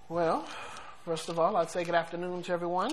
Well, first of all, I'd say good afternoon to everyone.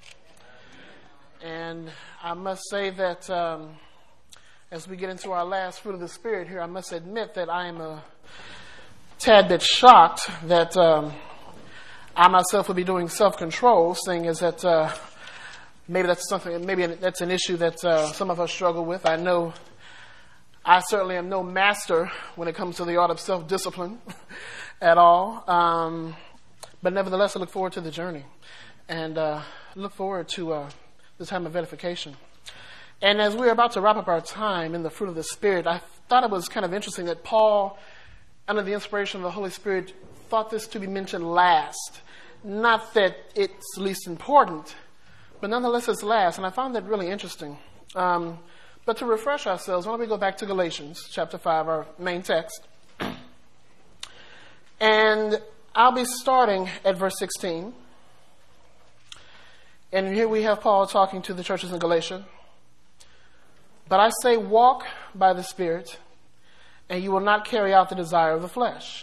And I must say that as we get into our last fruit of the Spirit here, I must admit that I am a tad bit shocked that I myself would be doing self-control, seeing as that maybe that's an issue that some of us struggle with. I know I certainly am no master when it comes to the art of self-discipline at all. But nevertheless, I look forward to the journey and look forward to the time of edification. And as we're about to wrap up our time in the fruit of the Spirit, I thought it was kind of interesting that Paul, under the inspiration of the Holy Spirit, thought this to be mentioned last. Not that it's least important, but nonetheless it's last. And I found that really interesting. But to refresh ourselves, why don't we go back to Galatians chapter 5, our main text. And I'll be starting at verse 16. And here we have Paul talking to the churches in Galatia. But I say, walk by the Spirit, and you will not carry out the desire of the flesh.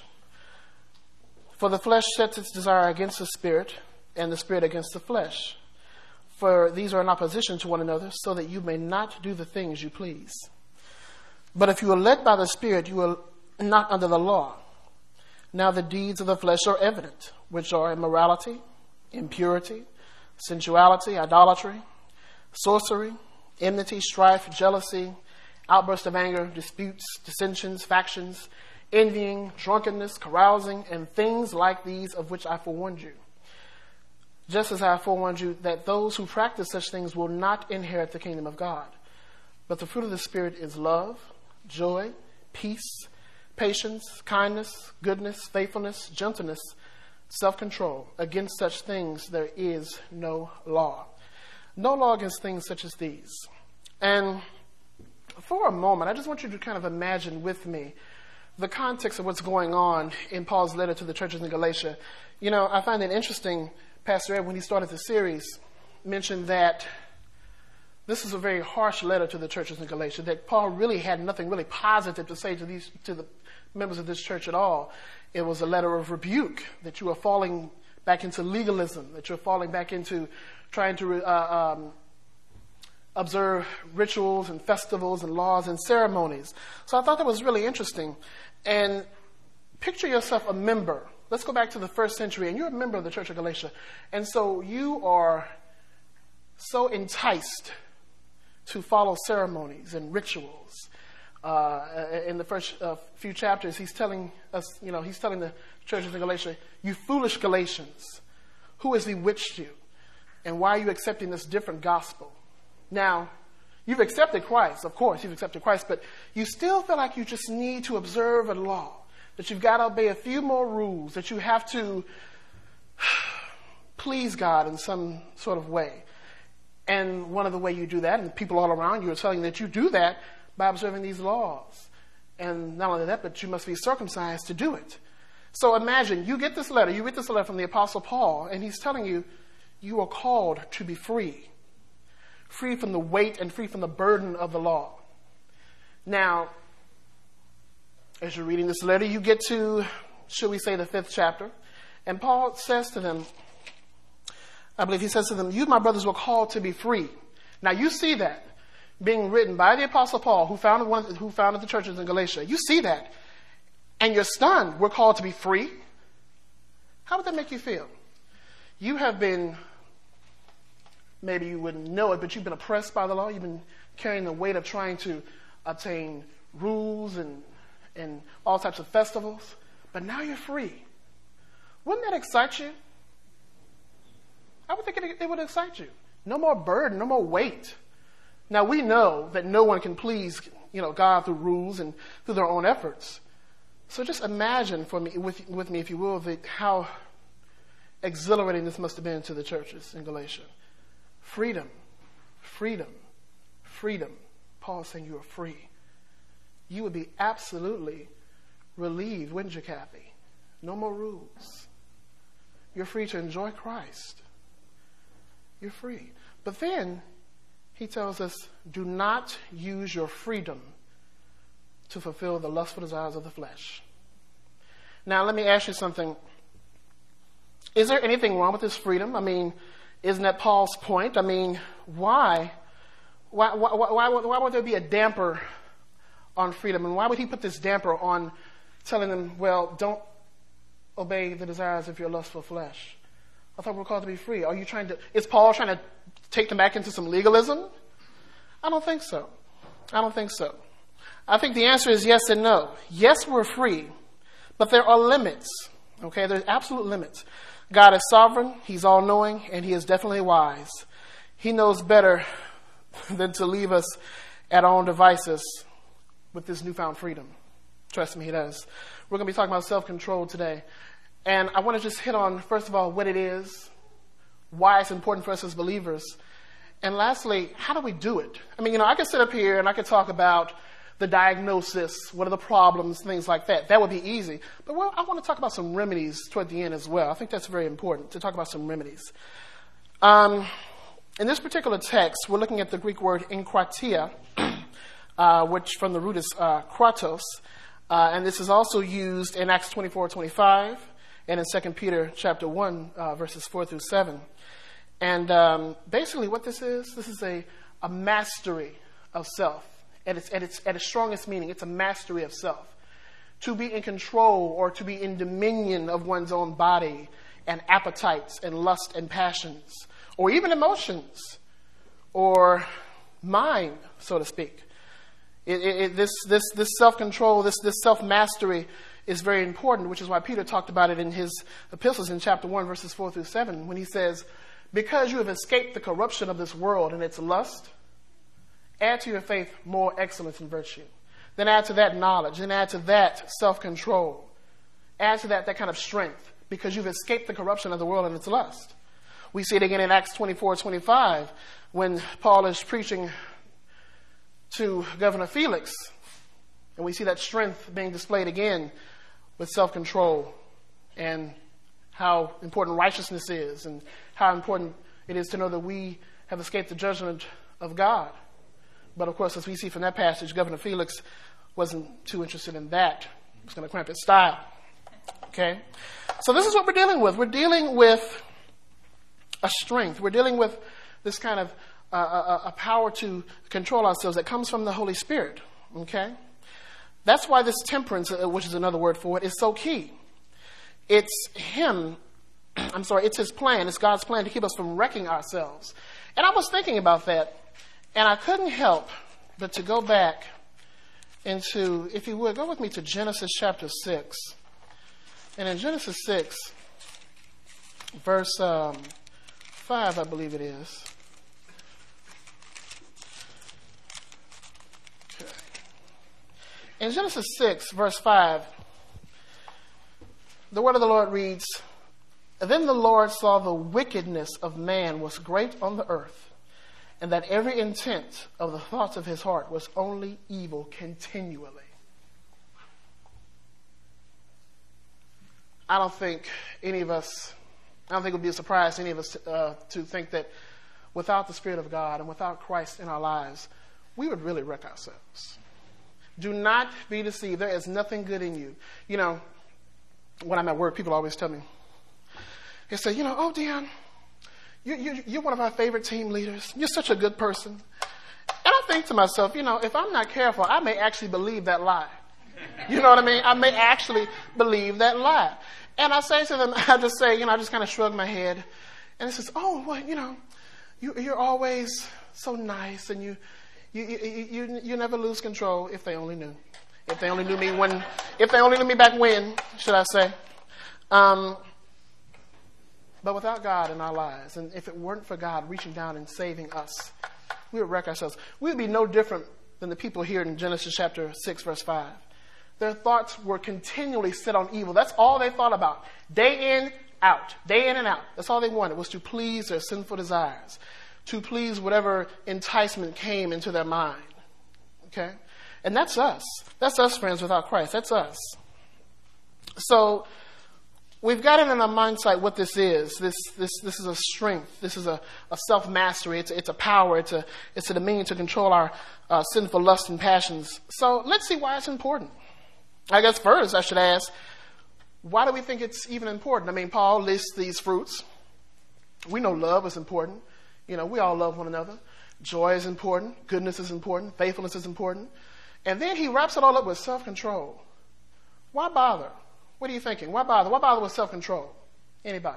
For the flesh sets its desire against the Spirit, and the Spirit against the flesh. For these are in opposition to one another, so that you may not do the things you please. But if you are led by the Spirit, you are not under the law. Now the deeds of the flesh are evident, which are immorality, impurity, sensuality, idolatry, sorcery, enmity, strife, jealousy, outbursts of anger, disputes, dissensions, factions, envying, drunkenness, carousing, and things like these of which I forewarned you. Just as I forewarned you that those who practice such things will not inherit the kingdom of God. But the fruit of the Spirit is love, joy, peace, patience, kindness, goodness, faithfulness, gentleness, self-control. Against such things there is no law. No law against things such as these. And for a moment, I just want you to kind of imagine with me the context of what's going on in Paul's letter to the churches in Galatia. You know, I find it interesting, Pastor Ed, when he started the series, mentioned that this is a very harsh letter to the churches in Galatia, that Paul really had nothing really positive to say to the members of this church at all. It was a letter of rebuke, that you are falling back into legalism, that you're falling back into trying to observe rituals and festivals and laws and ceremonies. So I thought that was really interesting. And picture yourself a member. Let's go back to the first century, and you're a member of the Church of Galatia. And so you are so enticed to follow ceremonies and rituals. In the first few chapters, he's telling us, he's telling the churches in Galatia, you foolish Galatians, who has bewitched you? And why are you accepting this different gospel? Now, you've accepted Christ, of course, you've accepted Christ, but you still feel like you just need to observe a law, that you've got to obey a few more rules, that you have to please God in some sort of way. And one of the way you do that, and the people all around you are telling you that you do that by observing these laws. And not only that, but you must be circumcised to do it. So imagine, you get this letter from the Apostle Paul, and he's telling you, you are called to be free. Free from the weight and free from the burden of the law. Now, as you're reading this letter, you get to, should we say, the 5th chapter. And Paul says to them, I believe he says to them, you, my brothers, were called to be free. Now you see that being written by the Apostle Paul, who founded the churches in Galatia. You see that. And you're stunned. We're called to be free. How would that make you feel? You have been, maybe you wouldn't know it, but you've been oppressed by the law. You've been carrying the weight of trying to obtain rules and all types of festivals. But now you're free. Wouldn't that excite you? I would think it would excite you. No more burden, no more weight. Now we know that no one can please, God through rules and through their own efforts. So just imagine with me, if you will, how exhilarating this must have been to the churches in Galatia. Freedom, freedom, freedom. Paul is saying you are free. You would be absolutely relieved, wouldn't you, Kathy? No more rules. You're free to enjoy Christ. You're free. But then he tells us, do not use your freedom to fulfill the lustful desires of the flesh. Now, let me ask you something. Is there anything wrong with this freedom? I mean, isn't that Paul's point? I mean, why would there be a damper on freedom? And why would he put this damper on telling them, well, don't obey the desires of your lustful flesh? I thought we were called to be free. Is Paul trying to take them back into some legalism? I don't think so. I think the answer is yes and no. Yes, we're free, but there are limits. Okay, there's absolute limits. God is sovereign, he's all-knowing, and he is definitely wise. He knows better than to leave us at our own devices with this newfound freedom. Trust me, he does. We're going to be talking about self-control today. And I want to just hit on, first of all, what it is, why it's important for us as believers, and lastly, how do we do it? I mean, I could sit up here and I could talk about the diagnosis, what are the problems, things like that. That would be easy. But I want to talk about some remedies toward the end as well. I think that's very important to talk about some remedies. In this particular text, we're looking at the Greek word enkratia, which from the root is kratos. And this is also used in Acts 24:25 and in 2 Peter chapter 1, verses 4 through 7. And basically what this is a mastery of self. At its strongest meaning, it's a mastery of self. To be in control or to be in dominion of one's own body and appetites and lust and passions, or even emotions, or mind, so to speak. This self-control, this self-mastery is very important, which is why Peter talked about it in his epistles in chapter 1, verses 4 through 7, when he says, because you have escaped the corruption of this world and its lust, add to your faith more excellence and virtue. Then add to that knowledge. Then add to that self-control. Add to that kind of strength, because you've escaped the corruption of the world and its lust. We see it again in Acts 24:25 when Paul is preaching to Governor Felix. And we see that strength being displayed again with self-control and how important righteousness is and how important it is to know that we have escaped the judgment of God. But of course, as we see from that passage, Governor Felix wasn't too interested in that. He was going to cramp his style. Okay? So this is what we're dealing with. We're dealing with a strength. We're dealing with this kind of a power to control ourselves that comes from the Holy Spirit. Okay? That's why this temperance, which is another word for it, is so key. It's it's his plan. It's God's plan to keep us from wrecking ourselves. And I was thinking about that. And I couldn't help but to go back into, if you would, go with me to Genesis chapter 6. And in Genesis 6, verse 5, I believe it is. Okay. In Genesis 6, verse 5, the word of the Lord reads, then the Lord saw the wickedness of man was great on the earth, and that every intent of the thoughts of his heart was only evil continually. I don't think it would be a surprise to any of us to think that without the Spirit of God and without Christ in our lives, we would really wreck ourselves. Do not be deceived. There is nothing good in you. When I'm at work, people always tell me, they say, oh, Dion, you're one of our favorite team leaders. You're such a good person. And I think to myself, if I'm not careful, I may actually believe that lie. You know what I mean? I may actually believe that lie. And I say to them, I just kind of shrug my head. And it says, oh, well, you're always so nice, and you never lose control. If they only knew. If they only knew me back when, should I say. But without God in our lives, and if it weren't for God reaching down and saving us, we would wreck ourselves. We would be no different than the people here in Genesis chapter 6, verse 5. Their thoughts were continually set on evil. That's all they thought about. Day in and out. That's all they wanted, was to please their sinful desires, to please whatever enticement came into their mind. Okay? And that's us. That's us, friends, without Christ. That's us. So we've got it in our mindset what this is. This is a strength. This is a self-mastery. It's a power. It's a dominion to control our sinful lusts and passions. So let's see why it's important. I guess first I should ask, Why do we think it's even important? I mean, Paul lists these fruits. We know love is important. You know, we all love one another. Joy is important. Goodness is important. Faithfulness is important. And then he wraps it all up with self-control. Why bother? What are you thinking? Why bother? Why bother with self-control? Anybody?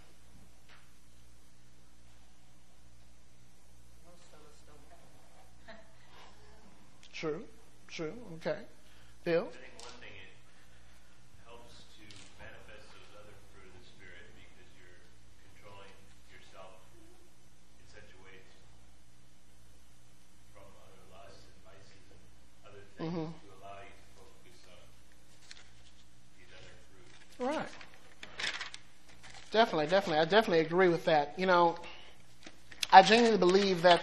True. Okay. Bill? I think one thing, it helps to manifest those other fruit of the Spirit because you're controlling yourself in such a way from other lusts and vices and other things to allow you to focus on these other fruit. Right. Definitely. I definitely agree with that. You know, I genuinely believe that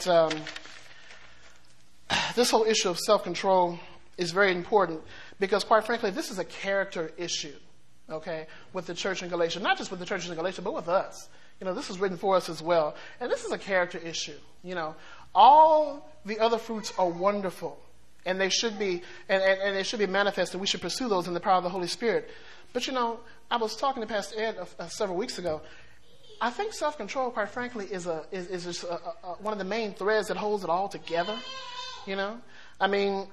this whole issue of self-control is very important because, quite frankly, this is a character issue, okay, with the church in Galatia. Not just with the church in Galatia, but with us. You know, this is written for us as well. And this is a character issue. You know, all the other fruits are wonderful, and they should be, and they should be manifested. We should pursue those in the power of the Holy Spirit. But, you know, I was talking to Pastor Ed several weeks ago. I think self-control, quite frankly, is just one of the main threads that holds it all together. You know, I mean,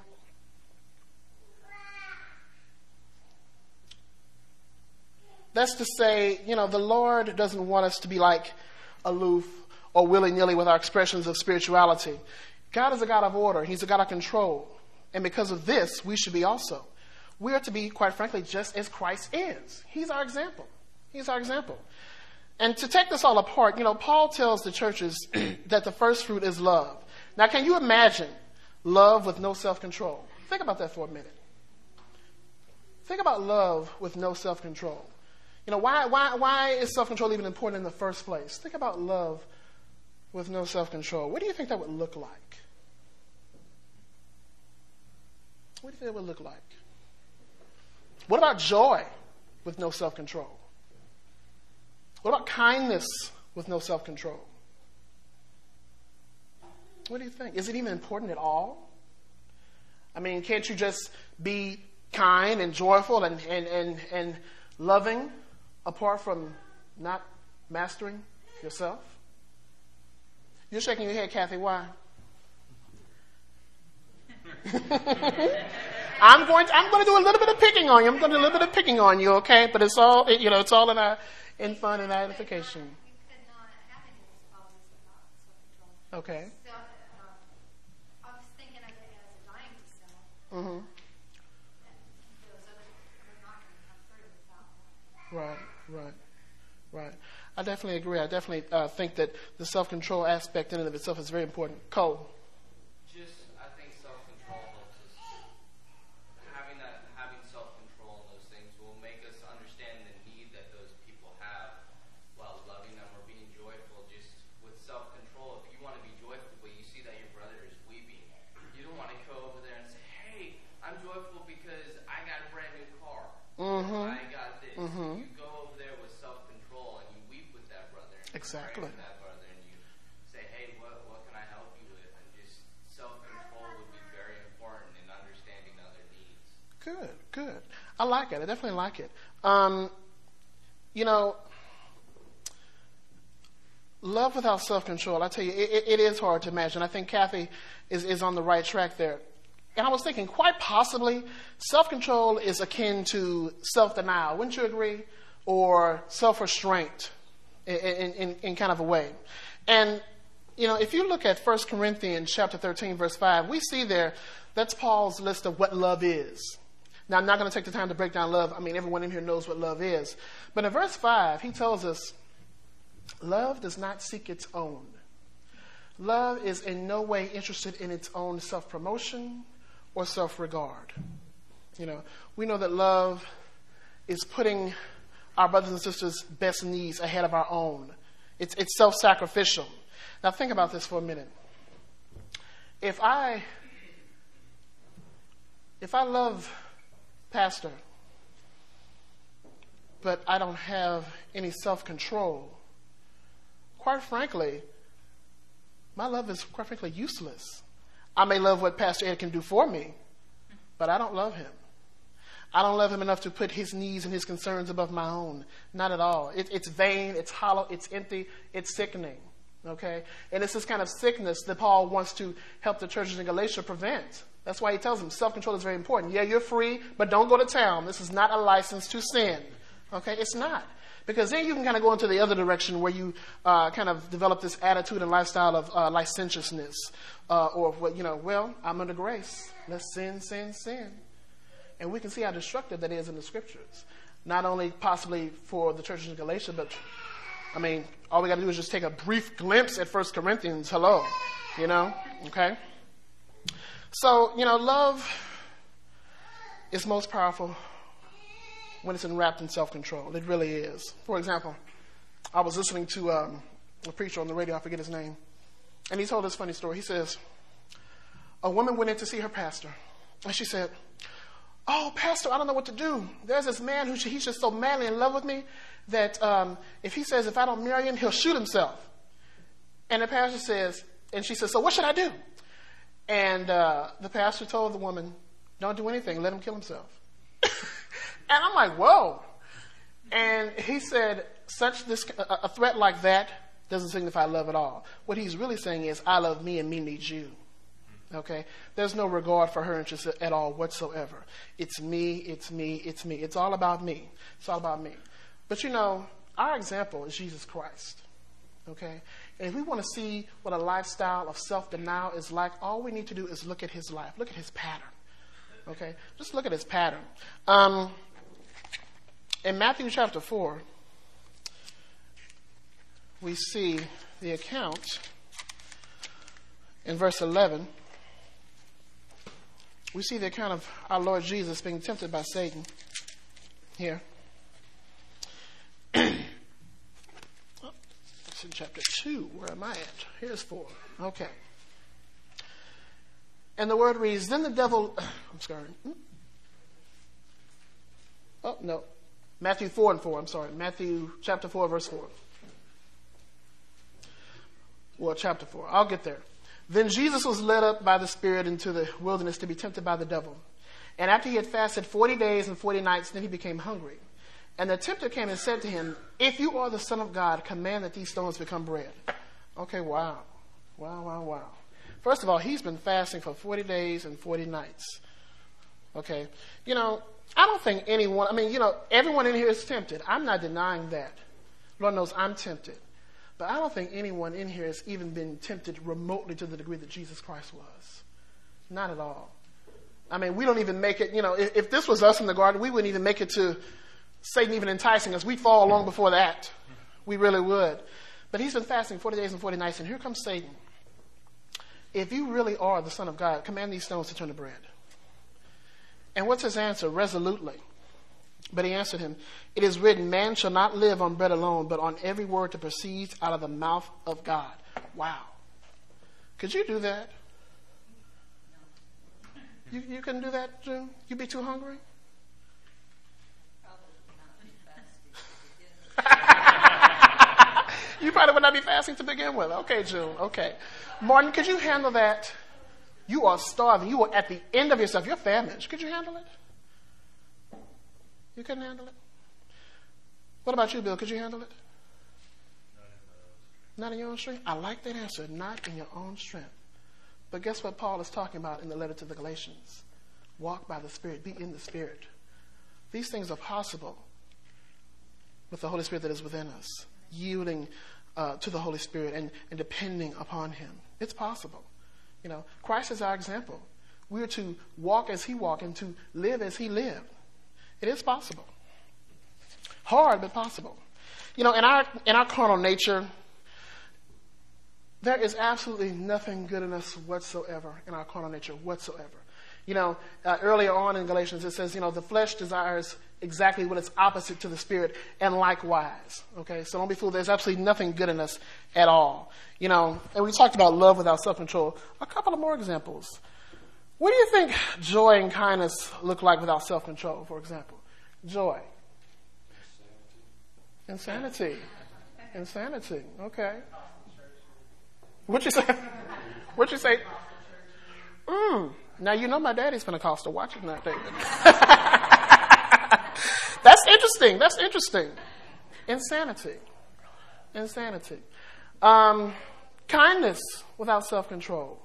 that's to say, you know, the Lord doesn't want us to be like aloof or willy-nilly with our expressions of spirituality. God is a God of order. He's a God of control. And because of this, we should be also. We are to be, quite frankly, just as Christ is. He's our example. And to take this all apart, you know, Paul tells the churches that the first fruit is love. Now, can you imagine love with no self-control? Think about that for a minute. Think about love with no self-control. You know, why is self-control even important in the first place? Think about love with no self-control. What do you think that would look like? What do you think it would look like? What about joy with no self-control? What about kindness with no self-control? What do you think? Is it even important at all? I mean, can't you just be kind and joyful and loving apart from not mastering yourself? You're shaking your head, Kathy. Why? I'm going to do a little bit of picking on you. Okay? But it's all, you know, it's all in fun and edification. We could not have any policies about self-control. Okay. So, I was thinking of it as a dying to self. Mm-hmm. Those other are not going to come through without that. Right. I definitely agree. I definitely think that the self-control aspect in and of itself is very important. Cole. I think self-control helps us. Having self-control in those things will make us understand the need that those people have while loving them or being joyful. Just with self-control, if you want to be joyful, but you see that your brother is weeping, you don't want to go over there and say, "Hey, I'm joyful because I got a brand new car. I got this." You go over there with self-control and you weep with that brother. And Exactly. You pray with that brother and you say, "Hey, what can I help you with?" And just self-control would be very important in understanding other needs. Good. I like it. I definitely like it. You know, love without self-control, I tell you, it is hard to imagine. I think Kathy is on the right track there. And I was thinking, quite possibly, self-control is akin to self-denial. Wouldn't you agree? Or self-restraint in kind of a way. And, you know, if you look at 1 Corinthians chapter 13, verse 5, we see there, that's Paul's list of what love is. Now, I'm not going to take the time to break down love. I mean, everyone in here knows what love is. But in verse 5, he tells us, love does not seek its own. Love is in no way interested in its own self-promotion or self-regard. You know, we know that love is putting our brothers and sisters' best needs ahead of our own. It's self-sacrificial. Now think about this for a minute. If I love Pastor, but I don't have any self-control, quite frankly, my love is quite frankly useless. I may love what Pastor Ed can do for me, but I don't love him. I don't love him enough to put his needs and his concerns above my own. Not at all. It's vain, it's hollow, it's empty, it's sickening. Okay? And it's this kind of sickness that Paul wants to help the churches in Galatia prevent. That's why he tells them self-control is very important. Yeah, you're free, but don't go to town. This is not a license to sin. Okay? It's not. Because then you can kind of go into the other direction where you kind of develop this attitude and lifestyle of licentiousness. Or, well, I'm under grace. Let's sin, sin, sin. And we can see how destructive that is in the scriptures. Not only possibly for the churches in Galatia, but, all we got to do is just take a brief glimpse at 1 Corinthians. Hello. Okay? So, love is most powerful when it's enwrapped in self-control. It really is. For example, I was listening to a preacher on the radio, I forget his name, and he told this funny story. He says, a woman went in to see her pastor, and she said, "Oh, pastor, I don't know what to do. There's this man he's just so madly in love with me that if he says if I don't marry him, he'll shoot himself." And the pastor says, and she says, "So what should I do?" And the pastor told the woman, "Don't do anything. Let him kill himself." And I'm like, whoa. And he said, a threat like that doesn't signify love at all. What he's really saying is, I love me and me needs you. Okay? There's no regard for her interests at all whatsoever. It's me, it's me, it's me. It's all about me. It's all about me. But our example is Jesus Christ. Okay? And if we want to see what a lifestyle of self-denial is like, all we need to do is look at his life. Look at his pattern. Okay? Just look at his pattern. In Matthew chapter 4, we see the account in verse 11. We see the account of our Lord Jesus being tempted by Satan here. It's in chapter 2. Where am I at? Here's 4. Okay. And the word reads, then the devil... I'm sorry. Oh, no. Matthew 4:4. I'm sorry. Matthew chapter 4, verse 4. Well, chapter 4. I'll get there. Then Jesus was led up by the Spirit into the wilderness to be tempted by the devil. And after he had fasted 40 days and 40 nights, then he became hungry. And the tempter came and said to him, if you are the Son of God, command that these stones become bread. Okay, wow. Wow. First of all, he's been fasting for 40 days and 40 nights. Okay. I don't think anyone, everyone in here is tempted. I'm not denying that. Lord knows I'm tempted. But I don't think anyone in here has even been tempted remotely to the degree that Jesus Christ was. Not at all. We don't even make it, if this was us in the garden, we wouldn't even make it to Satan even enticing us. We'd fall long before that. We really would. But he's been fasting 40 days and 40 nights, and here comes Satan. If you really are the Son of God, command these stones to turn to bread. And what's his answer? Resolutely. But he answered him, it is written, man shall not live on bread alone, but on every word that proceeds out of the mouth of God. Wow. Could you do that? You couldn't do that, June? You'd be too hungry? You probably would not be fasting to begin with. Okay, June. Okay. Martin, could you handle that? You are starving. You are at the end of yourself. You're famished. Could you handle it? You couldn't handle it? What about you, Bill? Could you handle it? Not in your own strength? I like that answer. Not in your own strength. But guess what Paul is talking about in the letter to the Galatians? Walk by the Spirit. Be in the Spirit. These things are possible with the Holy Spirit that is within us. Yielding to the Holy Spirit and depending upon Him. It's possible. Christ is our example. We are to walk as He walked and to live as He lived. It is possible. Hard, but possible. In our carnal nature, there is absolutely nothing good in us whatsoever, in our carnal nature whatsoever. Earlier on in Galatians, it says, the flesh desires exactly what is opposite to the Spirit, and likewise. Okay, so don't be fooled. There's absolutely nothing good in us at all. And we talked about love without self-control. A couple of more examples. What do you think joy and kindness look like without self-control, for example? Joy. Insanity. Okay. What'd you say? Now, my daddy's Pentecostal. Watch it now, David. That's interesting. That's interesting. Insanity. Insanity. Kindness without self-control.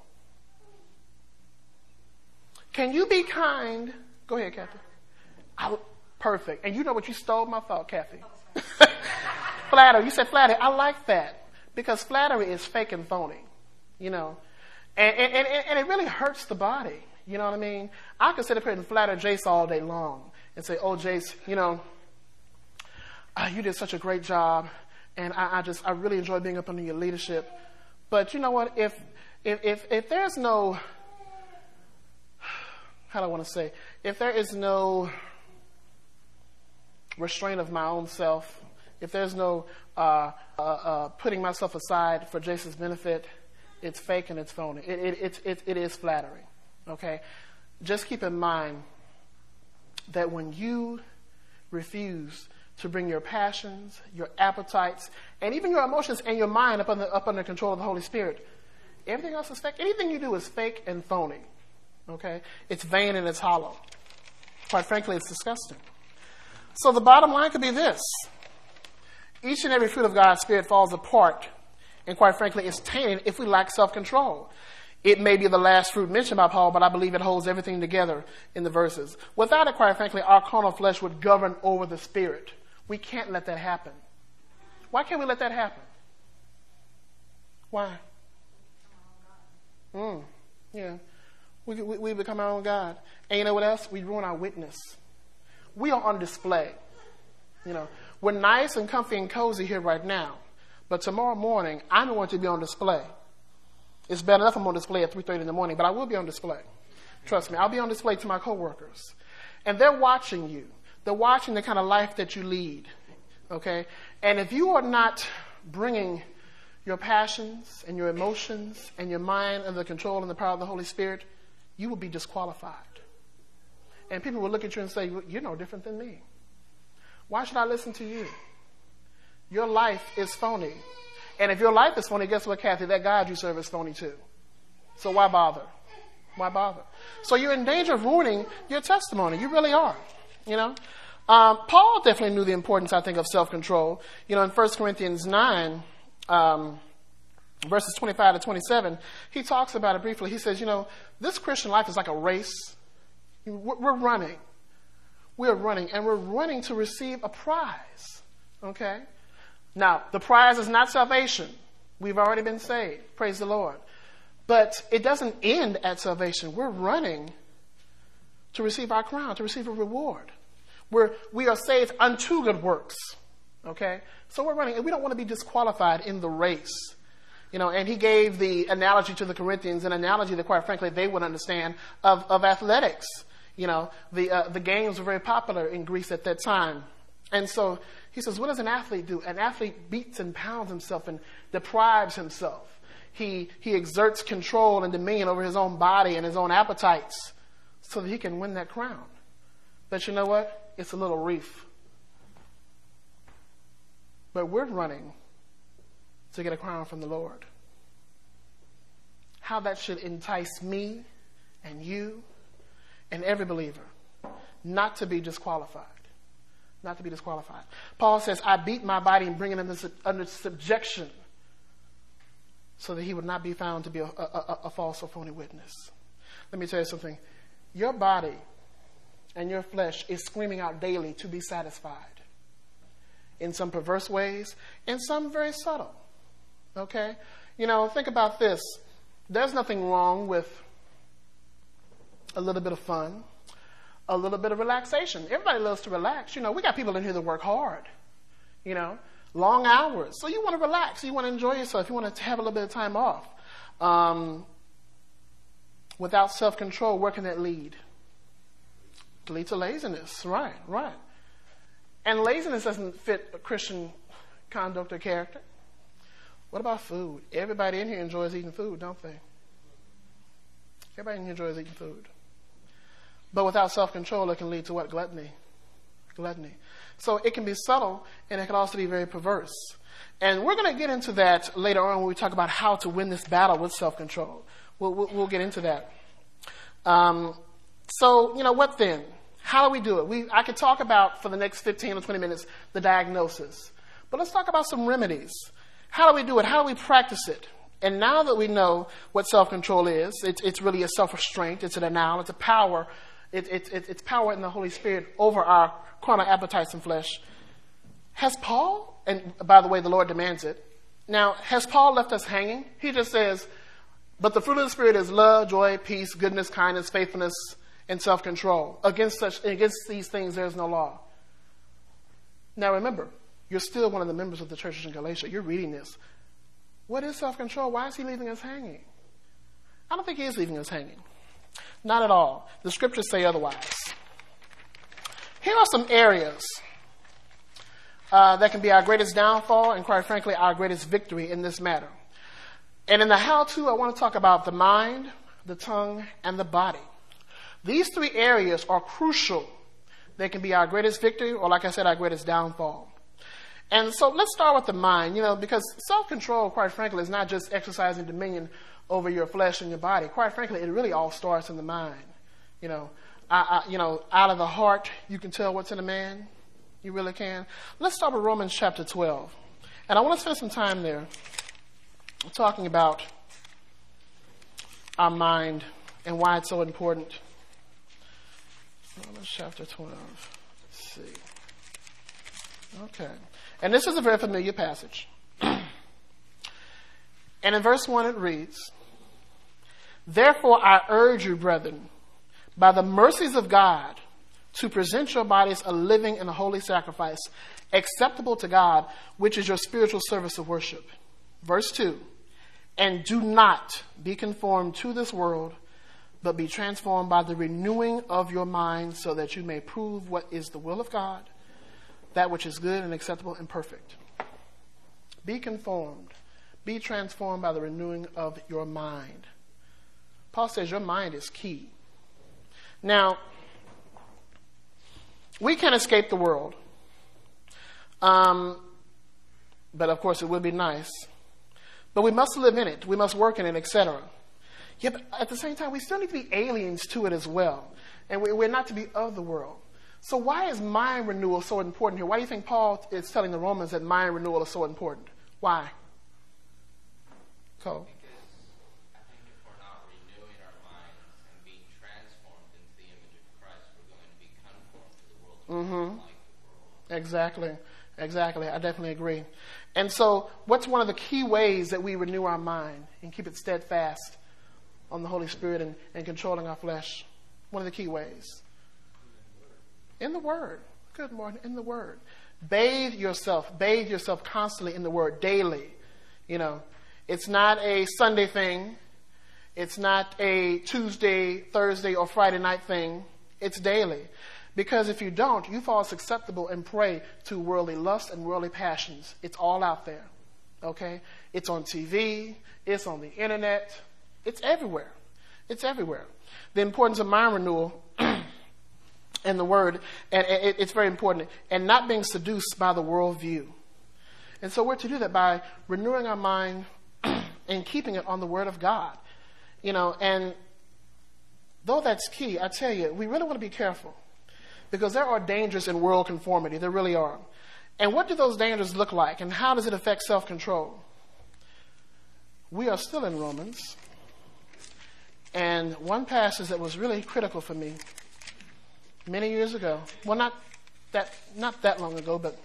Can you be kind? Go ahead, Kathy. Perfect. And you know what? You stole my thought, Kathy. Flattery. You said flattery. I like that because flattery is fake and phony, you know. And it really hurts the body. You know what I mean? I could sit up here and flatter Jace all day long and say, oh, Jace, you know, you did such a great job. And I really enjoy being up under your leadership. But you know what? If there's no, how do I want to say? If there is no restraint of my own self, if there's no putting myself aside for Jace's benefit, it's fake and it's phony. It is flattering. Okay? Just keep in mind that when you refuse to bring your passions, your appetites, and even your emotions and your mind up under control of the Holy Spirit, everything else is fake. Anything you do is fake and phony. Okay? It's vain and it's hollow. Quite frankly, it's disgusting. So the bottom line could be this. Each and every fruit of God's Spirit falls apart and quite frankly is tainted if we lack self-control. It may be the last fruit mentioned by Paul, but I believe it holds everything together in the verses. Without it, quite frankly, our carnal flesh would govern over the Spirit. We can't let that happen. Why can't we let that happen? Why? Yeah. We become our own God. And you know what else? We ruin our witness. We are on display. You know, we're nice and comfy and cozy here right now. But tomorrow morning, I'm going to be on display. It's bad enough I'm on display at 3:30 in the morning, but I will be on display. Trust me, I'll be on display to my coworkers. And they're watching you. They're watching the kind of life that you lead. Okay? And if you are not bringing your passions and your emotions and your mind under the control and the power of the Holy Spirit, you will be disqualified. And people will look at you and say, you're no different than me. Why should I listen to you? Your life is phony. And if your life is phony, guess what, Kathy? That God you serve is phony too. So why bother? Why bother? So you're in danger of ruining your testimony. You really are. You know? Paul definitely knew the importance, I think, of self-control. You know, in 1 Corinthians 9, verses 25 to 27, he talks about it briefly. He says, you know, this Christian life is like a race. We're running. We're running, and we're running to receive a prize. Okay? Now, the prize is not salvation. We've already been saved. Praise the Lord. But it doesn't end at salvation. We're running to receive our crown, to receive a reward. We are saved unto good works. Okay? So we're running, and we don't want to be disqualified in the race. You know, and he gave the analogy to the Corinthians, an analogy that, quite frankly, they would understand of athletics. You know, the games were very popular in Greece at that time. And so he says, what does an athlete do? An athlete beats and pounds himself and deprives himself. He exerts control and dominion over his own body and his own appetites so that he can win that crown. But you know what? It's a little reef. But we're running to get a crown from the Lord. How that should entice me and you and every believer not to be disqualified. Not to be disqualified. Paul says, I beat my body and bring it under subjection so that he would not be found to be a false or phony witness. Let me tell you something. Your body and your flesh is screaming out daily to be satisfied. In some perverse ways, in some very subtle. Okay? You know, think about this. There's nothing wrong with a little bit of fun, a little bit of relaxation. Everybody loves to relax. You know, we got people in here that work hard, you know, long hours. So you want to relax. You want to enjoy yourself. You want to have a little bit of time off. Without self-control, where can that lead? It leads to laziness. Right. And laziness doesn't fit a Christian conduct or character. What about food? Everybody in here enjoys eating food, don't they? Everybody in here enjoys eating food. But without self-control, it can lead to what? Gluttony. So it can be subtle, and it can also be very perverse. And we're going to get into that later on when we talk about how to win this battle with self-control. We'll get into that. So, you know, what then? How do we do it? I could talk about, for the next 15 or 20 minutes, the diagnosis. But let's talk about some remedies. How do we do it? How do we practice it? And now that we know what self-control is, it's really a self-restraint. It's an denial. It's a power. It's power in the Holy Spirit over our carnal appetites and flesh. Has Paul, and by the way, the Lord demands it. Now, has Paul left us hanging? He just says, but the fruit of the Spirit is love, joy, peace, goodness, kindness, faithfulness, and self-control. Against these things, there is no law. Now remember, you're still one of the members of the churches in Galatia. You're reading this. What is self-control? Why is he leaving us hanging? I don't think he is leaving us hanging. Not at all. The scriptures say otherwise. Here are some areas that can be our greatest downfall and, quite frankly, our greatest victory in this matter. And in the how-to, I want to talk about the mind, the tongue, and the body. These three areas are crucial. They can be our greatest victory or, like I said, our greatest downfall. And so let's start with the mind, because self-control, quite frankly, is not just exercising dominion over your flesh and your body. Quite frankly, it really all starts in the mind. Out of the heart, you can tell what's in a man. You really can. Let's start with Romans chapter 12. And I want to spend some time there talking about our mind and why it's so important. Romans chapter 12. Let's see. Okay. And this is a very familiar passage. And in verse 1 it reads, therefore I urge you, brethren, by the mercies of God, to present your bodies a living and a holy sacrifice, acceptable to God, which is your spiritual service of worship. Verse 2, and do not be conformed to this world, but be transformed by the renewing of your mind, so that you may prove what is the will of God, that which is good and acceptable and perfect. Be conformed. Be transformed by the renewing of your mind. Paul says your mind is key. Now, we can escape the world. But of course it would be nice. But we must live in it. We must work in it, etc. Yeah, but at the same time, we still need to be aliens to it as well. And we're not to be of the world. So why is mind renewal so important here? Why do you think Paul is telling the Romans that mind renewal is so important? Why? Cole? Because I think if we're not renewing our minds and being transformed into the image of Christ, we're going to be conformed to the world. Mm-hmm. Like the world. Exactly. I definitely agree. And so what's one of the key ways that we renew our mind and keep it steadfast on the Holy Spirit and controlling our flesh? One of the key ways. In the Word. Good morning. In the Word. Bathe yourself constantly in the Word daily. It's not a Sunday thing. It's not a Tuesday, Thursday, or Friday night thing. It's daily. Because if you don't, you fall susceptible and prey to worldly lust and worldly passions. It's all out there. Okay? It's on TV. It's on the internet. It's everywhere. It's everywhere. The importance of mind renewal and the Word, and it's very important, and not being seduced by the worldview. And so we're to do that by renewing our mind and keeping it on the Word of God. And though that's key, I tell you, we really want to be careful, because there are dangers in world conformity. There really are. And what do those dangers look like, and how does it affect self-control? We are still in Romans, and one passage that was really critical for me many years ago, well, not that long ago, but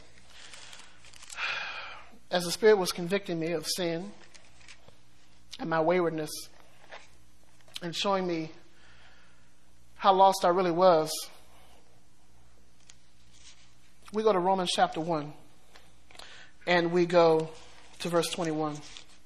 as the Spirit was convicting me of sin and my waywardness and showing me how lost I really was, we go to Romans chapter 1 and we go to verse 21.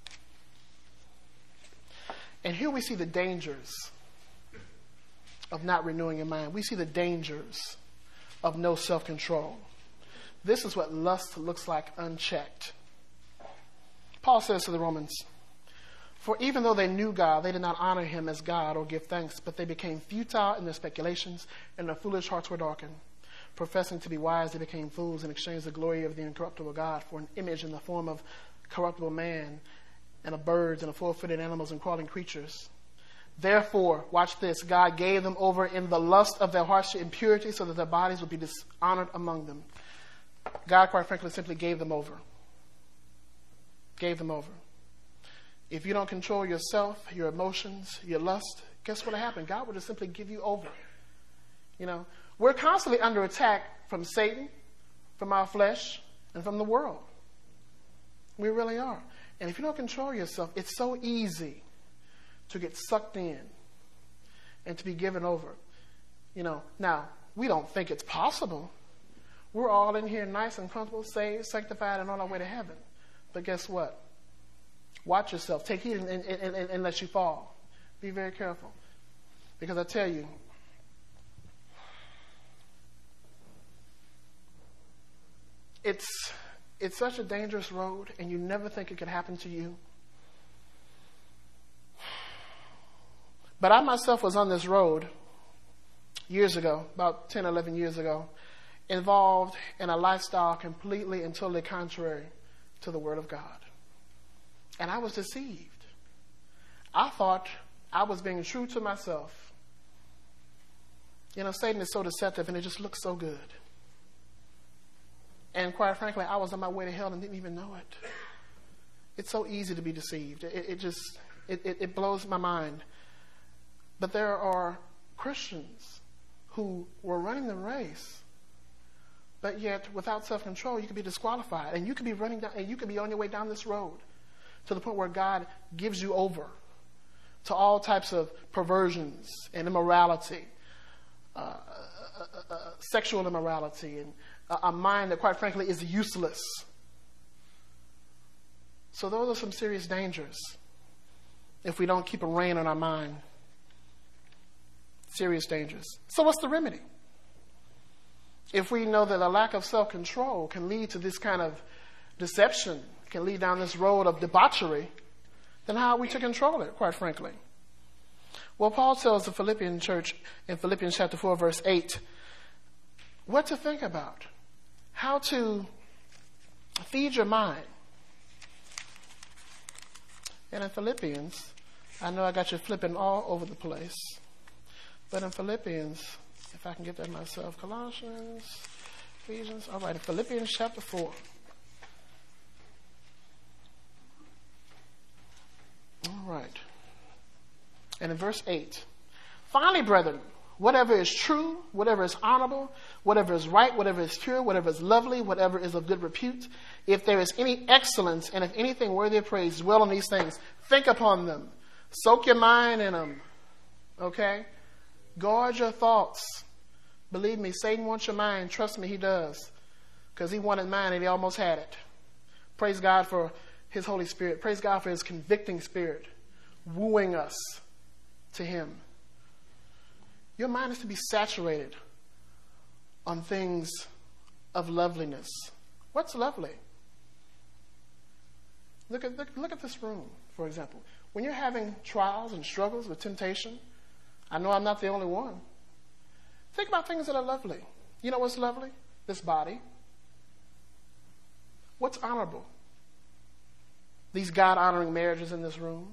And here we see the dangers of not renewing your mind. We see the dangers of no self-control. This is what lust looks like unchecked. Paul says to the Romans, for even though they knew God, they did not honor him as God or give thanks, but they became futile in their speculations, and their foolish hearts were darkened. Professing to be wise, they became fools and exchanged the glory of the incorruptible God for an image in the form of corruptible man and of birds and of four-footed animals and crawling creatures. Therefore, watch this, God gave them over in the lust of their hearts to impurity so that their bodies would be dishonored among them. God, quite frankly, simply gave them over. Gave them over. If you don't control yourself, your emotions, your lust, guess what will happen? God will just simply give you over. You know, we're constantly under attack from Satan, from our flesh, and from the world. We really are. And if you don't control yourself, it's so easy to get sucked in and to be given over. You know, now, we don't think it's possible. We're all in here nice and comfortable, saved, sanctified, and on our way to heaven. But guess what? Watch yourself. Take heed and let you fall. Be very careful. Because I tell you, it's such a dangerous road, and you never think it could happen to you. But I myself was on this road years ago, about 10, 11 years ago, involved in a lifestyle completely and totally contrary to the Word of God. And I was deceived. I thought I was being true to myself. You know, Satan is so deceptive, and it just looks so good. And quite frankly, I was on my way to hell and didn't even know it. It's so easy to be deceived. It blows my mind. But there are Christians who were running the race, but yet without self-control, you could be disqualified, and you could be running down, and you could be on your way down this road to the point where God gives you over to all types of perversions and immorality, sexual immorality, and a mind that, quite frankly, is useless. So those are some serious dangers if we don't keep a rein on our mind. Serious dangers. So what's the remedy? If we know that a lack of self-control can lead to this kind of deception, can lead down this road of debauchery, then how are we to control it, quite frankly? Well, Paul tells the Philippian church in Philippians chapter 4, verse 8, what to think about, how to feed your mind. And in Philippians, I know I got you flipping all over the place, but in Philippians, if I can get that myself, Colossians, Ephesians, all right, in Philippians chapter 4. All right. And in verse 8, finally, brethren, whatever is true, whatever is honorable, whatever is right, whatever is pure, whatever is lovely, whatever is of good repute, if there is any excellence and if anything worthy of praise, dwell on these things. Think upon them. Soak your mind in them. Okay? Guard your thoughts. Believe me, Satan wants your mind. Trust me, he does. Because he wanted mine and he almost had it. Praise God for his Holy Spirit. Praise God for his convicting spirit, wooing us to him. Your mind is to be saturated on things of loveliness. What's lovely? Look at this room, for example. When you're having trials and struggles with temptation, I know I'm not the only one. Think about things that are lovely. You know what's lovely? This body. What's honorable? These God-honoring marriages in this room.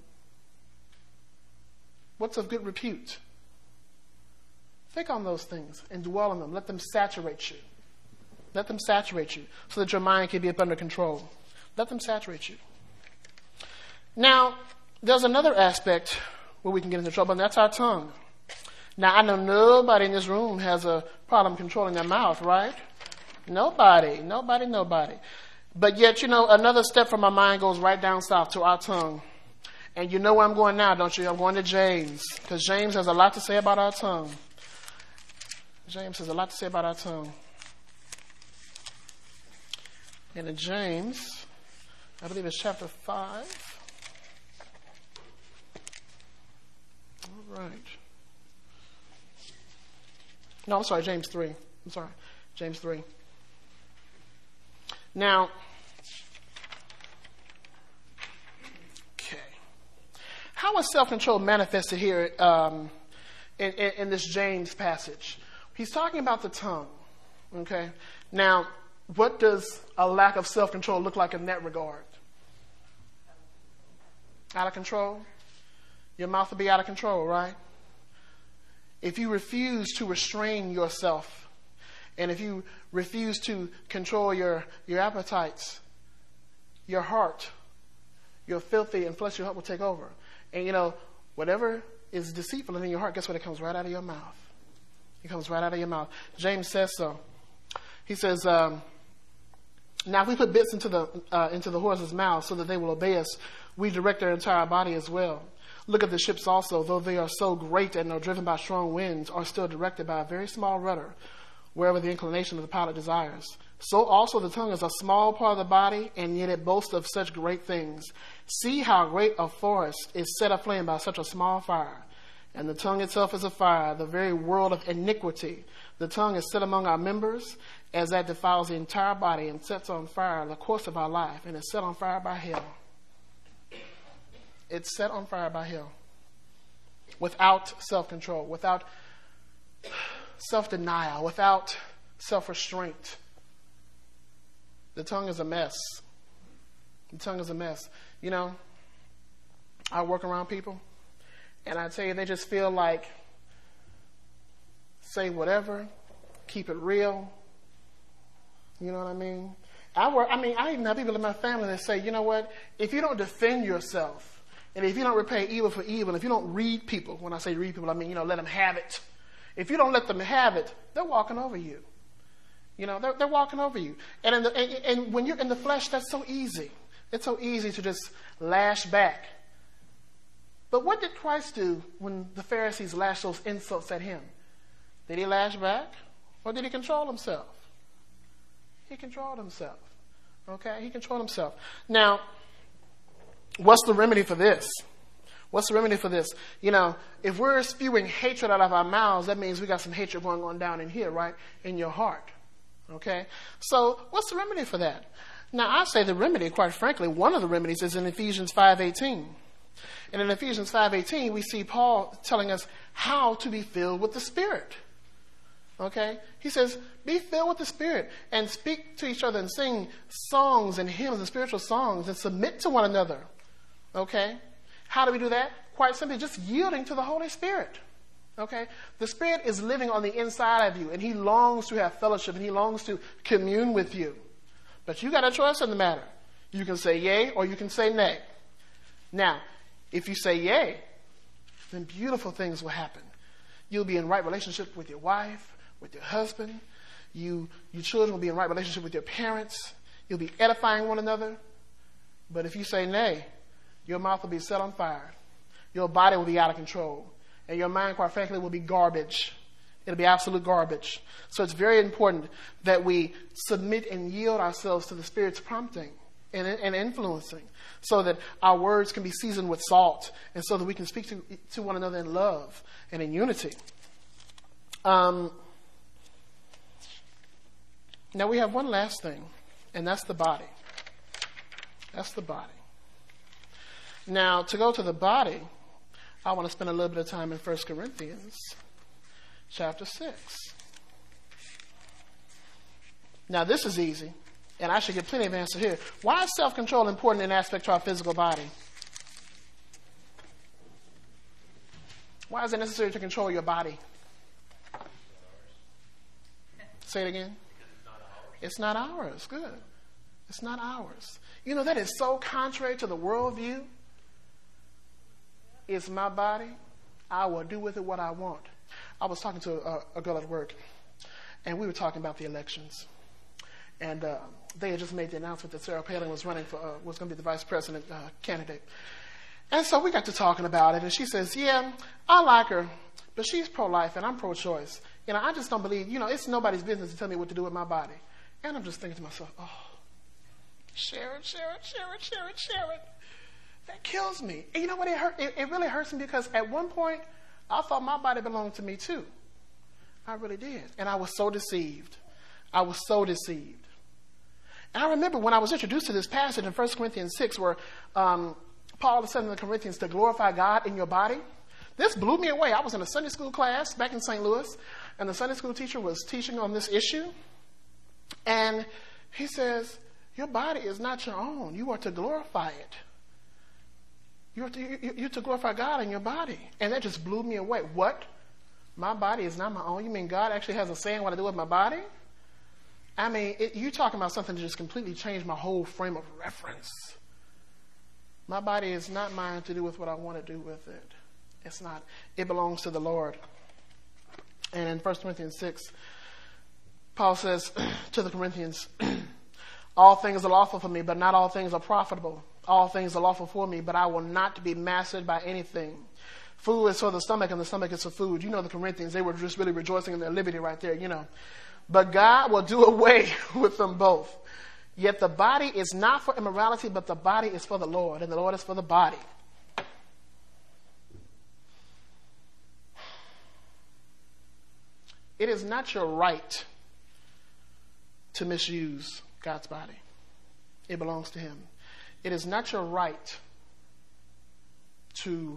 What's of good repute? Think on those things and dwell on them. Let them saturate you. Let them saturate you so that your mind can be up under control. Let them saturate you. Now, there's another aspect where we can get into trouble, and that's our tongue. Now, I know nobody in this room has a problem controlling their mouth, right? Nobody. But yet, you know, another step from my mind goes right down south to our tongue. And you know where I'm going now, don't you? I'm going to James, because James has a lot to say about our tongue. James has a lot to say about our tongue. And in James, I believe it's chapter 5. All right. No, I'm sorry, James 3. James 3. Now, okay. How is self-control manifested here in this James passage? He's talking about the tongue, okay? Now, what does a lack of self-control look like in that regard? Out of control? your mouth will be out of control, right? If you refuse to restrain yourself, and if you refuse to control your appetites, your heart, your filthy and fleshly heart will take over. And whatever is deceitful in your heart, guess what? It comes right out of your mouth. It comes right out of your mouth. James says so. He says, now if we put bits into the horse's mouth so that they will obey us, we direct their entire body as well. Look at the ships also, though they are so great and are driven by strong winds, are still directed by a very small rudder, wherever the inclination of the pilot desires. So also the tongue is a small part of the body, and yet it boasts of such great things. See how great a forest is set aflame by such a small fire. And the tongue itself is a fire, the very world of iniquity. The tongue is set among our members, as that defiles the entire body and sets on fire the course of our life, and is set on fire by hell. It's set on fire by hell. Without self-control, without self-denial, without self-restraint. The tongue is a mess. The tongue is a mess. I work around people, and I tell you, they just feel like say whatever, keep it real. You know what I mean? I even have people in my family that say, you know what? If you don't defend yourself, and if you don't repay evil for evil, if you don't read people, when I say read people, I mean, let them have it. If you don't let them have it, they're walking over you. They're walking over you. And when you're in the flesh, that's so easy. It's so easy to just lash back. But what did Christ do when the Pharisees lashed those insults at him? Did he lash back? Or did he control himself? He controlled himself. Okay? He controlled himself. Now, what's the remedy for this? What's the remedy for this? If we're spewing hatred out of our mouths, that means we got some hatred going on down in here, right? In your heart. Okay? So, what's the remedy for that? Now, I say the remedy, quite frankly, one of the remedies is in Ephesians 5:18. And in Ephesians 5:18, we see Paul telling us how to be filled with the Spirit. Okay? He says, be filled with the Spirit and speak to each other and sing songs and hymns and spiritual songs and submit to one another. Okay? How do we do that? Quite simply, just yielding to the Holy Spirit. Okay? The Spirit is living on the inside of you, and He longs to have fellowship, and He longs to commune with you. But you got a choice in the matter. You can say yay or you can say nay. Now, if you say yay, then beautiful things will happen. You'll be in right relationship with your wife, with your husband. Your children will be in right relationship with your parents. You'll be edifying one another. But if you say nay, your mouth will be set on fire. Your body will be out of control. And your mind, quite frankly, will be garbage. It'll be absolute garbage. So it's very important that we submit and yield ourselves to the Spirit's prompting and influencing, so that our words can be seasoned with salt, and so that we can speak to one another in love and in unity. Now we have one last thing, and that's the body. That's the body. Now, to go to the body, I want to spend a little bit of time in 1 Corinthians chapter 6. Now, this is easy, and I should get plenty of answer here. Why is self-control important in aspect to our physical body? Why is it necessary to control your body? Say it again. It's not ours. Good. It's not ours. That is so contrary to the worldview. It's my body. I will do with it what I want. I was talking to a girl at work, and we were talking about the elections. And they had just made the announcement that Sarah Palin was running was going to be the vice president candidate. And so we got to talking about it, and she says, yeah, I like her, but she's pro-life and I'm pro-choice. I just don't believe, it's nobody's business to tell me what to do with my body. And I'm just thinking to myself, oh, Sharon. That kills me. And you know what? It really hurts me, because at one point, I thought my body belonged to me too. I really did. And I was so deceived. And I remember when I was introduced to this passage in 1 Corinthians 6, where Paul is telling the Corinthians to glorify God in your body. This blew me away. I was in a Sunday school class back in St. Louis, and the Sunday school teacher was teaching on this issue. And he says, your body is not your own. You are to glorify it. You're to glorify God in your body. And that just blew me away. What? My body is not my own? You mean God actually has a say in what I do with my body? I mean, you're talking about something that just completely changed my whole frame of reference. My body is not mine to do with what I want to do with it. It's not. It belongs to the Lord. And in 1 Corinthians 6, Paul says to the Corinthians, all things are lawful for me, but not all things are profitable. All things are lawful for me, but I will not be mastered by anything. Food is for the stomach, and the stomach is for food. You know the Corinthians, they were just really rejoicing in their liberty right there, you know. But God will do away with them both. Yet the body is not for immorality, but the body is for the Lord, and the Lord is for the body. It is not your right to misuse God's body. It belongs to Him. It is not your right to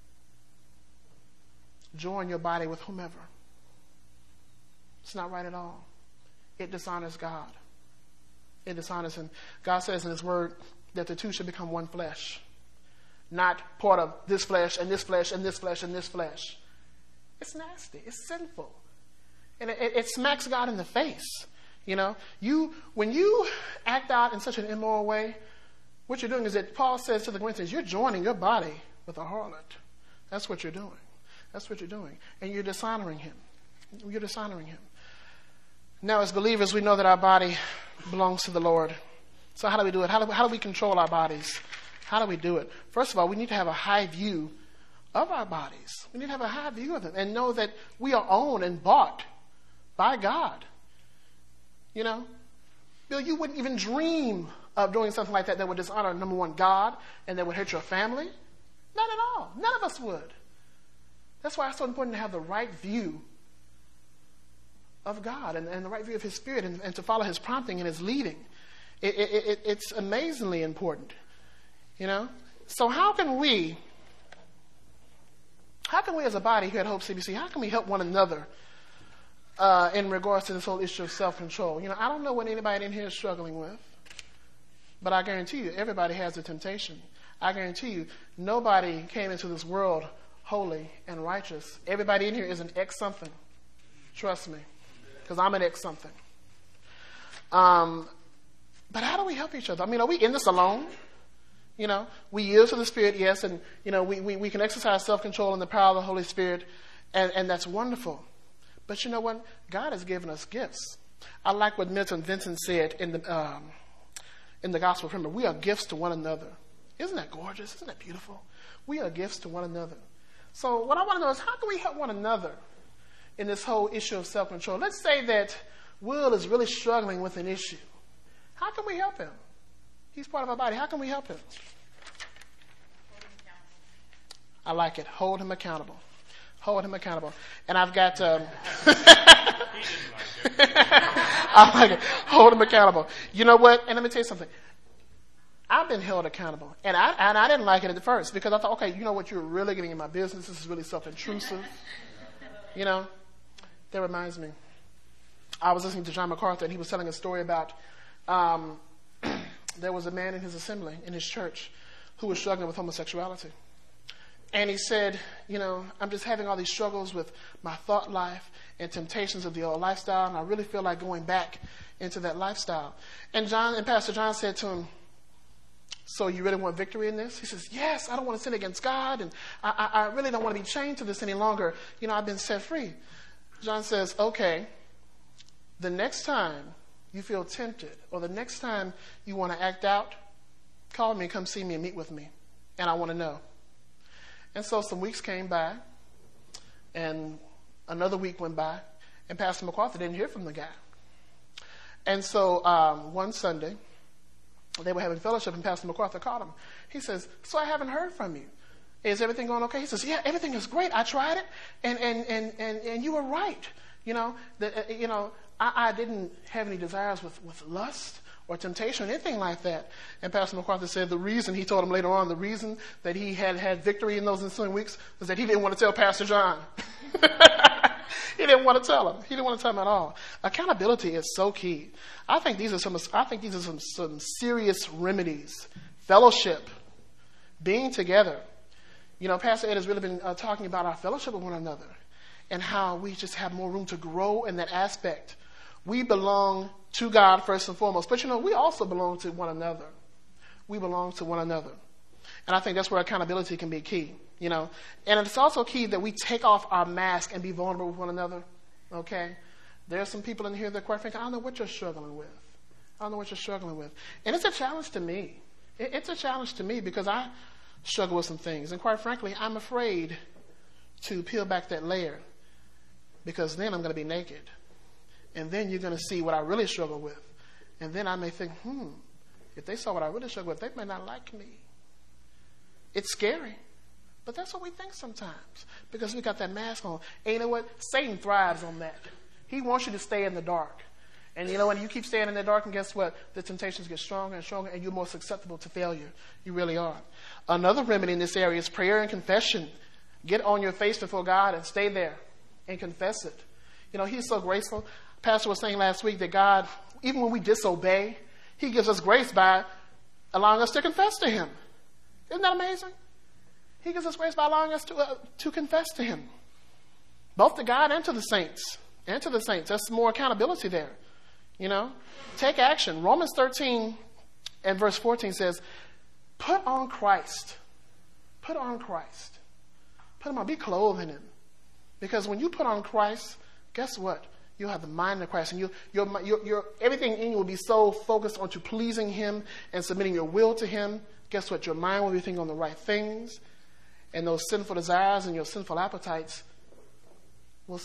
join your body with whomever. It's not right at all. It dishonors God. It dishonors Him. God says in His Word that the two should become one flesh. Not part of this flesh and this flesh and this flesh and this flesh. It's nasty. It's sinful. And it smacks God in the face. You know, when you act out in such an immoral way, what you're doing is that Paul says to the Corinthians, you're joining your body with a harlot. That's what you're doing. That's what you're doing. And you're dishonoring Him. You're dishonoring Him. Now, as believers, we know that our body belongs to the Lord. So how do we do it? How do we control our bodies? How do we do it? First of all, we need to have a high view of our bodies. We need to have a high view of them and know that we are owned and bought by God. You know, Bill, you wouldn't even dream of doing something like that would dishonor, number one, God, and that would hurt your family. Not at all. None of us would. That's why it's so important to have the right view of God and the right view of His Spirit and to follow His prompting and His leading. It's amazingly important. You know? So how can we as a body here at Hope CBC, how can we help one another in regards to this whole issue of self-control? You know, I don't know what anybody in here is struggling with, but I guarantee you, everybody has a temptation. I guarantee you, nobody came into this world holy and righteous. Everybody in here is an ex-something. Trust me, because I'm an ex-something. But how do we help each other? I mean, are we in this alone? You know, we yield to the Spirit, yes, and, you know, we can exercise self-control in the power of the Holy Spirit, and that's wonderful. But you know what? God has given us gifts. I like what Milton Vincent said in the Gospel. Remember, we are gifts to one another. Isn't that gorgeous? Isn't that beautiful? We are gifts to one another. So what I want to know is, how can we help one another in this whole issue of self-control? Let's say that Will is really struggling with an issue. How can we help him? He's part of our body. How can we help him? I like it. Hold him accountable. Hold him accountable. And I've got... I like it. Hold him accountable. You know what? And let me tell you something. I've been held accountable. And I didn't like it at first because I thought, okay, you know what? You're really getting in my business. This is really self-intrusive. You know? That reminds me. I was listening to John MacArthur, and he was telling a story about there was a man in his assembly, in his church, who was struggling with homosexuality. And he said, you know, I'm just having all these struggles with my thought life and temptations of the old lifestyle, and I really feel like going back into that lifestyle. And Pastor John said to him, so you really want victory in this? He says, yes, I don't want to sin against God, and I really don't want to be chained to this any longer. You know, I've been set free. John says, okay, the next time you feel tempted, or the next time you want to act out, call me, come see me, and meet with me, and I want to know. And so some weeks came by, and another week went by, and Pastor MacArthur didn't hear from the guy. And so one Sunday, they were having fellowship, and Pastor MacArthur called him. He says, so I haven't heard from you. Is everything going okay? He says, yeah, everything is great. I tried it, and you were right. You know, I didn't have any desires with lust or temptation or anything like that. And Pastor MacArthur said the reason, he told him later on, the reason that he had victory in those ensuing weeks was that he didn't want to tell Pastor John. He didn't want to tell him. He didn't want to tell him at all. Accountability is so key. I think these are some serious remedies. Fellowship, being together. You know, Pastor Ed has really been talking about our fellowship with one another and how we just have more room to grow in that aspect. We belong to God first and foremost, but you know, we also belong to one another. We belong to one another. And I think that's where accountability can be key, you know. And it's also key that we take off our mask and be vulnerable with one another, okay? There are some people in here that, quite frankly, I don't know what you're struggling with. I don't know what you're struggling with. And it's a challenge to me. It's a challenge to me because I struggle with some things. And quite frankly, I'm afraid to peel back that layer because then I'm going to be naked. And then you're going to see what I really struggle with. And then I may think, if they saw what I really struggle with, they may not like me. It's scary. But that's what we think sometimes because we got that mask on. And you know what? Satan thrives on that. He wants you to stay in the dark. And you know, when you keep staying in the dark, and guess what? The temptations get stronger and stronger, and you're more susceptible to failure. You really are. Another remedy in this area is prayer and confession. Get on your face before God and stay there and confess it. You know, He's so graceful. Pastor was saying last week that God, even when we disobey, He gives us grace by allowing us to confess to Him. Isn't that amazing? He gives us grace by allowing us to confess to Him. Both to God and to the saints. And to the saints. There's more accountability there. You know, take action. Romans 13 and verse 14 says, put on Christ. Put on Christ. Put Him on. Be clothed in Him. Because when you put on Christ, guess what? You'll have the mind of Christ. And your everything in you will be so focused on to pleasing Him and submitting your will to Him. Guess what? Your mind will be thinking on the right things. And those sinful desires and your sinful appetites, well,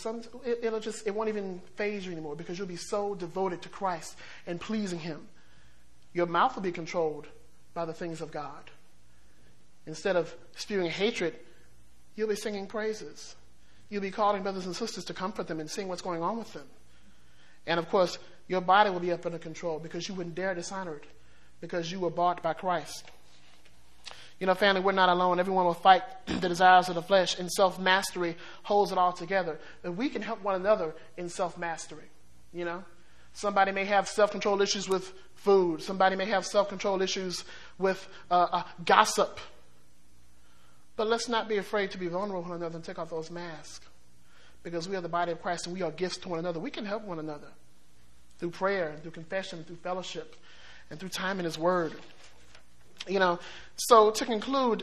it won't even faze you anymore because you'll be so devoted to Christ and pleasing Him. Your mouth will be controlled by the things of God. Instead of spewing hatred, you'll be singing praises. You'll be calling brothers and sisters to comfort them and seeing what's going on with them. And of course, your body will be up under control because you wouldn't dare dishonor it because you were bought by Christ. You know, family, we're not alone. Everyone will fight the desires of the flesh, and self-mastery holds it all together. And we can help one another in self-mastery, you know. Somebody may have self-control issues with food. Somebody may have self-control issues with gossip. But let's not be afraid to be vulnerable with one another and take off those masks because we are the body of Christ and we are gifts to one another. We can help one another through prayer, through confession, through fellowship, and through time in His Word. You know, so to conclude,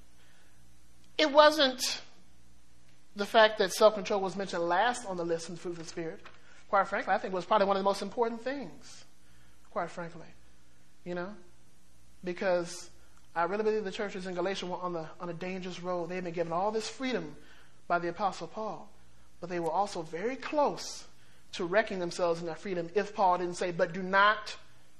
it wasn't the fact that self-control was mentioned last on the list in the fruit of the Spirit. Quite frankly, I think it was probably one of the most important things, quite frankly, you know, because I really believe the churches in Galatia were on a dangerous road. They had been given all this freedom by the Apostle Paul, but they were also very close to wrecking themselves in that freedom if Paul didn't say, but do not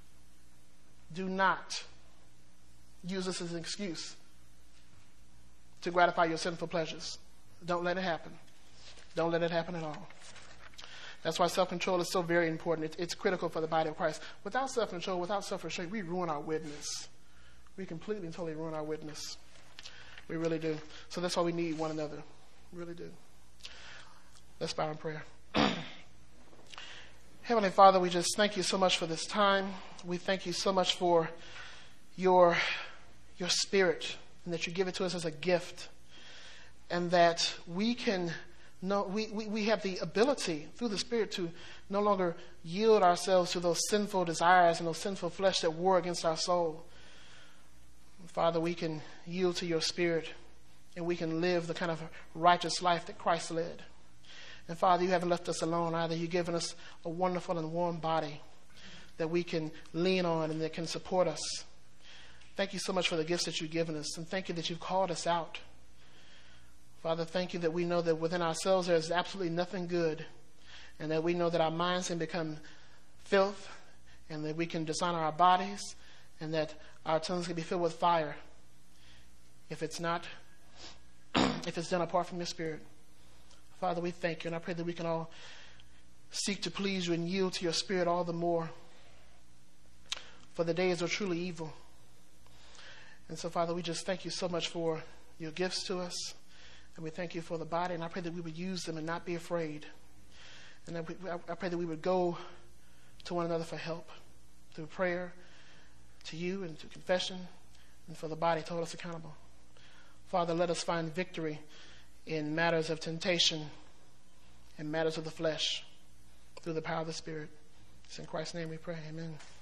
use this as an excuse to gratify your sinful pleasures. Don't let it happen. Don't let it happen at all. That's why self-control is so very important. It's critical for the body of Christ. Without self-control, without self-restraint, we ruin our witness. We completely and totally ruin our witness. We really do. So that's why we need one another. We really do. Let's bow in prayer. Heavenly Father, we just thank You so much for this time. We thank You so much for Your Spirit, and that You give it to us as a gift, and that we can know we have the ability through the Spirit to no longer yield ourselves to those sinful desires and those sinful flesh that war against our soul. Father, we can yield to Your Spirit, and we can live the kind of righteous life that Christ led. And Father, You haven't left us alone either. You've given us a wonderful and warm body that we can lean on and that can support us. Thank You so much for the gifts that You've given us, and thank You that You've called us out. Father, thank You that we know that within ourselves there is absolutely nothing good, and that we know that our minds can become filth, and that we can dishonor our bodies, and that our tongues can be filled with fire if it's done apart from Your Spirit. Father, we thank You, and I pray that we can all seek to please You and yield to Your Spirit all the more, for the days are truly evil. And so, Father, we just thank You so much for Your gifts to us. And we thank You for the body. And I pray that we would use them and not be afraid. And I pray that we would go to one another for help through prayer, to You and through confession, and for the body to hold us accountable. Father, let us find victory in matters of temptation and matters of the flesh through the power of the Spirit. It's in Christ's name we pray. Amen.